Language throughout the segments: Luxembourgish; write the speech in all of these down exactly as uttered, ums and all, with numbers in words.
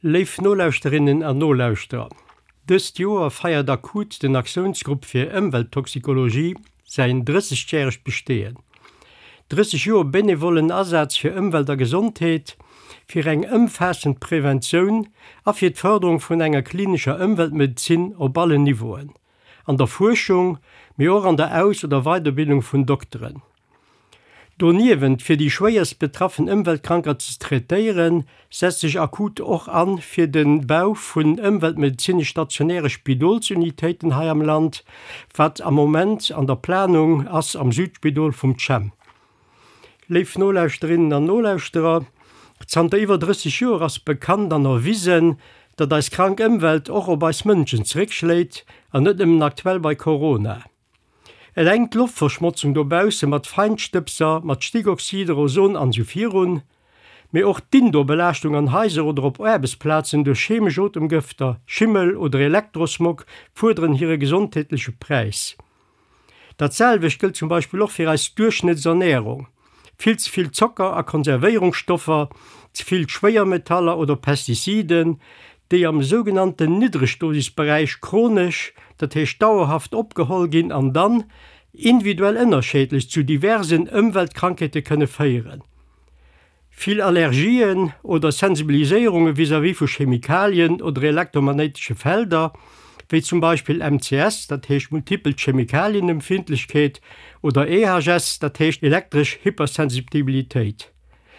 Leif Nolauschterinnen an Nolauster. Dëst Joer feiert akut den Aktionsgrupp fir Ëmwelttoxikologie sein dreißigjährig Bestehen. dreißig Joer benevollen Ersatz fir ëmwelter Gesundheet, fir eng ëmfassend Prävention a fir d'Förderung vun enger klinischer Ëmweltmedizin op allen Niveauen, an der Forschung, mé auch an der Aus- oder Weiterbildung vun Doktoren. Doniewend fir die schwéiers betraffen Ëmweltkrankheit zu treieren, setzt sich akut auch an fir den Bau vun ëmweltmedizinisch stationäre Spidolsunitäten hai am Land, wat am Moment an der Planung ass am Südspidol vum Tschem. Leif Nolauschterinnen an Nolausterer, zanter iwwer dreißig Joer ass bekannt an erwiesen, dat als krank Ëmwelt och op als Mënschen zrickschläit, an net im aktuell bei Corona. Et engt Luftverschmutzung dobause mat Feinstöpser, mat Stickoxide, Ozon an Sulfirun, méi och d'Indoorbelastung an Häiser oder op Erbesplatzen durch chemisch Atemgifter, Schimmel oder Elektrosmog fordern hire gesundheitliche Preis. Datselwech gilt zum Beispiel auch fir als Durchschnittsernährung. Viel zu viel Zucker a Konservierungsstoffe, zu viel Schwermetalle oder Pestiziden, die am sogenannten Niedrigdosisbereich chronisch, dat heißt dauerhaft opgeholt gin an dann individuell ënnerschädlich zu diversen Umweltkrankheiten könne feieren. Viel Allergien oder Sensibilisierungen vis-à-vis von Chemikalien oder elektromagnetische Felder, wie zum Beispiel M C S, das heißt Multiple Chemikalienempfindlichkeit, oder E H S, das heißt elektrische Hypersensibilität.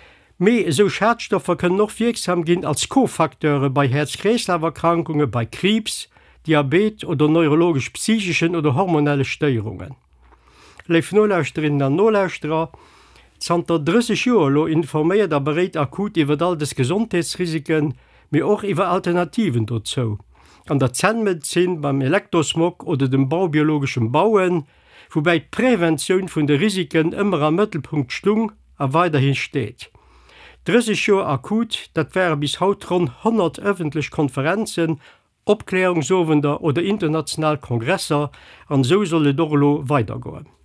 Me so Schadstoffe können noch wirksam gehen als Kofakteure bei Herz-Kreislauf-Erkrankungen, bei Krebs, Diabetes oder neurologisch-psychischen oder hormonellen Störungen. Leif Nolauschterinnen an Nolausterer, zanter dreißig Joer informiert er berät akut über all des Gesundheitsrisiken, mir auch über Alternativen dazu. An der Zahnmedizin, beim Elektrosmog oder dem baubiologischen Bauen, wobei die Prävention von den Risiken immer am Mittelpunkt stung und weiterhin steht. dreißig Joer akut, dat wären bis haut rund hundert öffentliche Konferenzen, Opklärungsovender oder international Kongresser, an so solle Dorlo weitergehen.